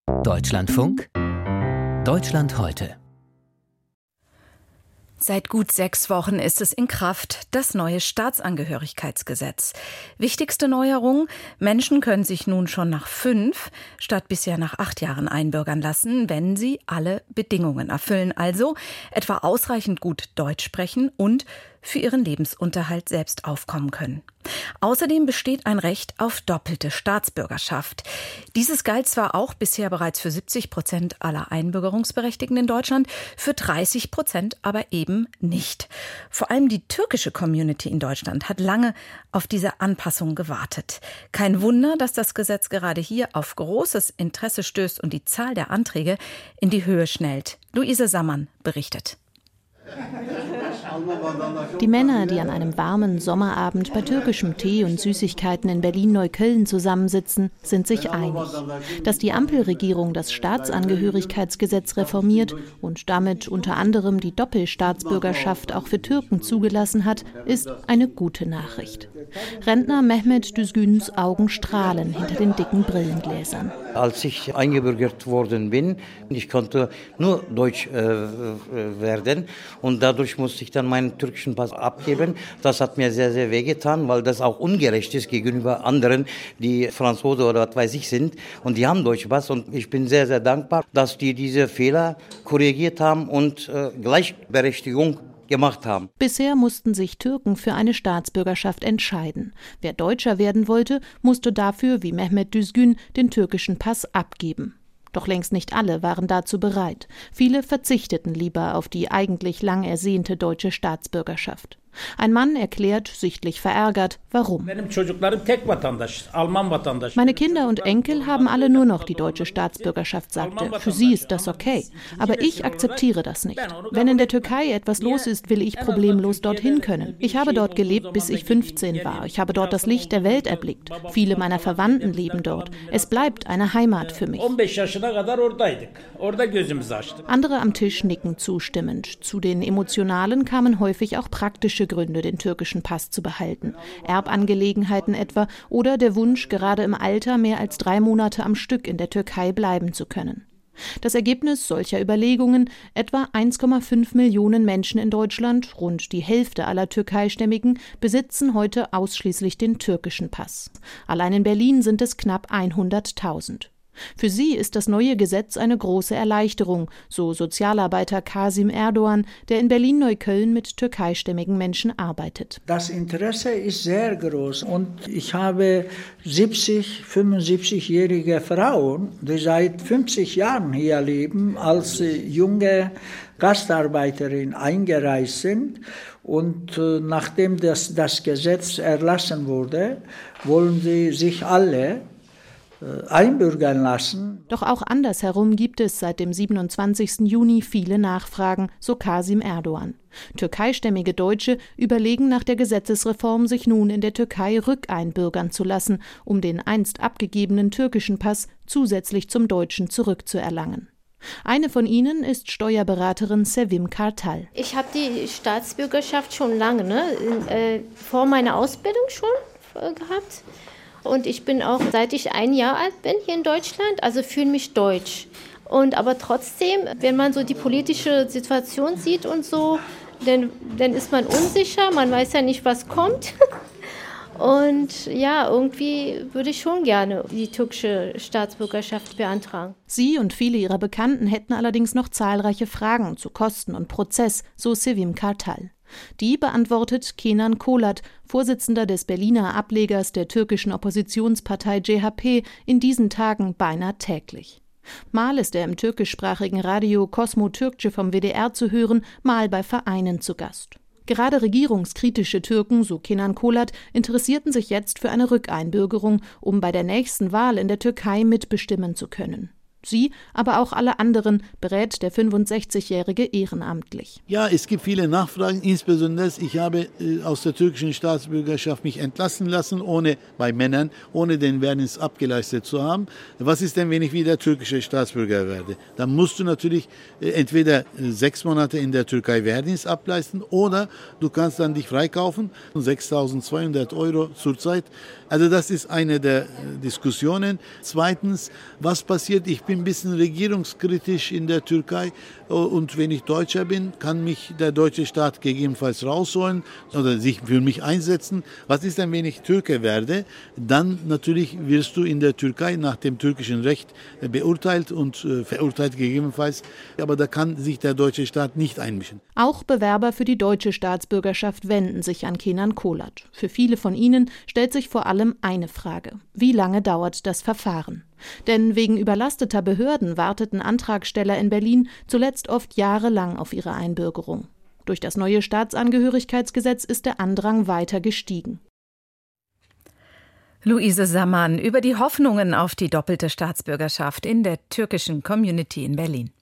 Deutschlandfunk, Deutschland heute. Seit gut 6 Wochen ist es in Kraft, das neue Staatsangehörigkeitsgesetz. Wichtigste Neuerung: Menschen können sich nun schon nach 5 statt bisher nach 8 Jahren einbürgern lassen, wenn sie alle Bedingungen erfüllen, also etwa ausreichend gut Deutsch sprechen und für ihren Lebensunterhalt selbst aufkommen können. Außerdem besteht ein Recht auf doppelte Staatsbürgerschaft. Dieses galt zwar auch bisher bereits für 70% aller Einbürgerungsberechtigten in Deutschland, für 30% aber eben nicht. Vor allem die türkische Community in Deutschland hat lange auf diese Anpassung gewartet. Kein Wunder, dass das Gesetz gerade hier auf großes Interesse stößt und die Zahl der Anträge in die Höhe schnellt. Luise Sammann berichtet. Die Männer, die an einem warmen Sommerabend bei türkischem Tee und Süßigkeiten in Berlin-Neukölln zusammensitzen, sind sich einig. Dass die Ampelregierung das Staatsangehörigkeitsgesetz reformiert und damit unter anderem die Doppelstaatsbürgerschaft auch für Türken zugelassen hat, ist eine gute Nachricht. Rentner Mehmet Düzgün's Augen strahlen hinter den dicken Brillengläsern. Als ich eingebürgert worden bin, ich konnte nur Deutsch werden und dadurch musste ich dann meinen türkischen Pass abgeben. Das hat mir sehr, sehr wehgetan, weil das auch ungerecht ist gegenüber anderen, die Franzosen oder was weiß ich sind und die haben deutschen Pass und ich bin sehr, sehr dankbar, dass die diese Fehler korrigiert haben und Gleichberechtigung gemacht haben. Bisher mussten sich Türken für eine Staatsbürgerschaft entscheiden. Wer Deutscher werden wollte, musste dafür, wie Mehmet Düzgün, den türkischen Pass abgeben. Doch längst nicht alle waren dazu bereit. Viele verzichteten lieber auf die eigentlich lang ersehnte deutsche Staatsbürgerschaft. Ein Mann erklärt, sichtlich verärgert, warum. Meine Kinder und Enkel haben alle nur noch die deutsche Staatsbürgerschaft, sagt er. Für sie ist das okay. Aber ich akzeptiere das nicht. Wenn in der Türkei etwas los ist, will ich problemlos dorthin können. Ich habe dort gelebt, bis ich 15 war. Ich habe dort das Licht der Welt erblickt. Viele meiner Verwandten leben dort. Es bleibt eine Heimat für mich. Andere am Tisch nicken zustimmend. Zu den Emotionalen kamen häufig auch praktische Gründe, den türkischen Pass zu behalten. Erbangelegenheiten etwa oder der Wunsch, gerade im Alter mehr als 3 Monate am Stück in der Türkei bleiben zu können. Das Ergebnis solcher Überlegungen: etwa 1,5 Millionen Menschen in Deutschland, rund die Hälfte aller Türkeistämmigen, besitzen heute ausschließlich den türkischen Pass. Allein in Berlin sind es knapp 100.000. Für sie ist das neue Gesetz eine große Erleichterung, so Sozialarbeiter Kasim Erdoğan, der in Berlin-Neukölln mit türkeistämmigen Menschen arbeitet. Das Interesse ist sehr groß und ich habe 75-jährige Frauen, die seit 50 Jahren hier leben, als junge Gastarbeiterin eingereist sind. Und nachdem das Gesetz erlassen wurde, wollen sie sich alle einbürgern lassen. Doch auch andersherum gibt es seit dem 27. Juni viele Nachfragen, so Kasim Erdoğan. Türkeistämmige Deutsche überlegen nach der Gesetzesreform, sich nun in der Türkei rückeinbürgern zu lassen, um den einst abgegebenen türkischen Pass zusätzlich zum deutschen zurückzuerlangen. Eine von ihnen ist Steuerberaterin Sevim Kartal. Ich habe die Staatsbürgerschaft schon lange, vor meiner Ausbildung schon gehabt. Und ich bin auch, seit ich 1 Jahr alt bin hier in Deutschland, also fühle mich deutsch. Aber trotzdem, wenn man so die politische Situation sieht und so, dann ist man unsicher, man weiß ja nicht, was kommt. Und ja, irgendwie würde ich schon gerne die türkische Staatsbürgerschaft beantragen. Sie und viele ihrer Bekannten hätten allerdings noch zahlreiche Fragen zu Kosten und Prozess, so Sevim Kartal. Die beantwortet Kenan Kolat, Vorsitzender des Berliner Ablegers der türkischen Oppositionspartei CHP, in diesen Tagen beinahe täglich. Mal ist er im türkischsprachigen Radio Cosmo Türkçe vom WDR zu hören, mal bei Vereinen zu Gast. Gerade regierungskritische Türken, so Kenan Kolat, interessierten sich jetzt für eine Rückeinbürgerung, um bei der nächsten Wahl in der Türkei mitbestimmen zu können. Sie, aber auch alle anderen, berät der 65-Jährige ehrenamtlich. Ja, es gibt viele Nachfragen, insbesondere ich habe aus der türkischen Staatsbürgerschaft mich entlassen lassen, bei Männern, ohne den Wehrdienst abgeleistet zu haben. Was ist denn, wenn ich wieder türkischer Staatsbürger werde? Dann musst du natürlich entweder 6 Monate in der Türkei Wehrdienst ableisten oder du kannst dann dich freikaufen, 6.200 € zurzeit. Also das ist eine der Diskussionen. Zweitens, was passiert? Ich bin ein bisschen regierungskritisch in der Türkei und wenn ich Deutscher bin, kann mich der deutsche Staat gegebenenfalls rausholen oder sich für mich einsetzen. Was ist denn, wenn ich Türke werde? Dann natürlich wirst du in der Türkei nach dem türkischen Recht beurteilt und verurteilt gegebenenfalls. Aber da kann sich der deutsche Staat nicht einmischen. Auch Bewerber für die deutsche Staatsbürgerschaft wenden sich an Kenan Kolat. Für viele von ihnen stellt sich vor allem eine Frage: Wie lange dauert das Verfahren? Denn wegen überlasteter Behörden warteten Antragsteller in Berlin zuletzt oft jahrelang auf ihre Einbürgerung. Durch das neue Staatsangehörigkeitsgesetz ist der Andrang weiter gestiegen. Luise Samman über die Hoffnungen auf die doppelte Staatsbürgerschaft in der türkischen Community in Berlin.